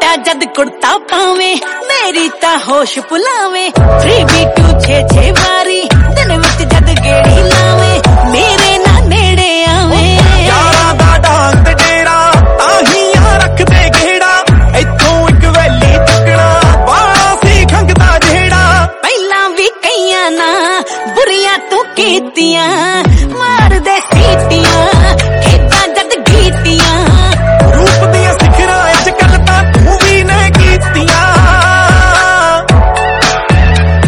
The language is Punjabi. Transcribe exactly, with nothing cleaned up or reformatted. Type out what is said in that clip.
ਮੁੰਡਾ ਜਦ ਕੁੜਤਾ ਪਾਵੇ ਮੇਰੀ ਤਾਂ ਹੋਸ਼ ਭੁਲਾਵੇ ਥ੍ਰੀ ਬੀ ਟੂ ਛੇ ਛੇ ਵਾਰੀ